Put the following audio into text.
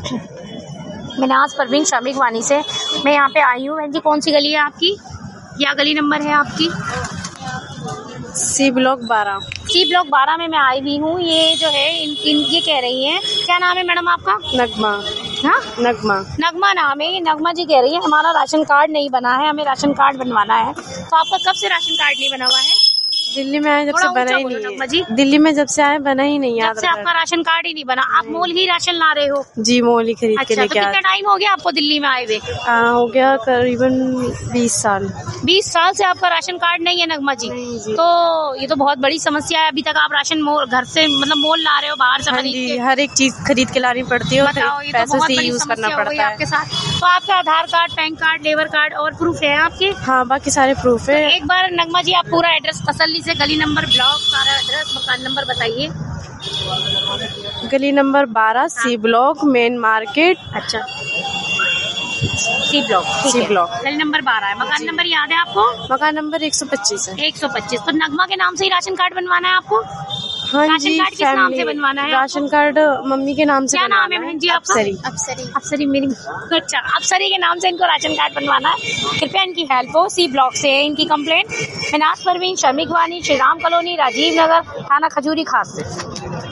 मिनाज परवीन श्रमिक वानी से मैं यहाँ पे आई हूँ। बहन जी कौन सी गली है आपकी, या गली नंबर है आपकी? C block 12। सी ब्लॉक 12 में मैं आई हुई हूँ। ये जो है ये कह रही हैं, क्या नाम है मैडम आपका? नगमा। हाँ, नगमा नाम है। ये नगमा जी कह रही है हमारा राशन कार्ड नहीं बना है, हमें राशन कार्ड बनवाना है। तो आपका कब से राशन कार्ड नहीं बना हुआ है? दिल्ली में आए जब से बना ही नहीं नगमा जी, है। दिल्ली में जब से आए बना ही नहीं है। जब से आपका राशन कार्ड ही नहीं बना। आप मोल ही राशन ला रहे हो? जी, मोल ही खरीद के अच्छा, लेके तो कितना टाइम हो गया आपको दिल्ली में आए हुए? हो गया करीबन 20 साल। 20 साल से आपका राशन कार्ड नहीं है नगमा जी? तो ये तो बहुत बड़ी समस्या है। अभी तक आप राशन घर से मतलब मोल ला रहे हो, बाहर से खरीद के? हर एक चीज खरीद के लानी पड़ती है, पैसों से यूज करना पड़ता है आपके साथ। तो आपका Aadhaar card, PAN card, labour card और प्रूफ है आपके? हाँ, बाकी सारे प्रूफ है। एक बार नगमा जी आप पूरा एड्रेस तसल्ली से, गली नंबर, ब्लॉक, सारा एड्रेस, मकान नंबर बताइए। गली number 12, C block, main market. अच्छा, सी ब्लॉक गली नंबर 12 है। मकान नंबर याद है आपको? मकान नंबर 125 है। 125। तो नगमा के नाम से ही राशन कार्ड बनवाना है आपको? हाँ राशन जी, कार्ड किस नाम से बनवाना है? राशन कार्ड मम्मी के नाम से। क्या नाम है बहन जी आपका? अप्सरी मेरी। अच्छा, अप्सरी के नाम से इनको राशन कार्ड बनवाना है। कृपया इनकी हेल्प हो। सी ब्लॉक से है इनकी कंप्लेंट। मिनाज परवीन श्रमिक वानी, श्री राम कॉलोनी, राजीव नगर, थाना खजूरी खास से।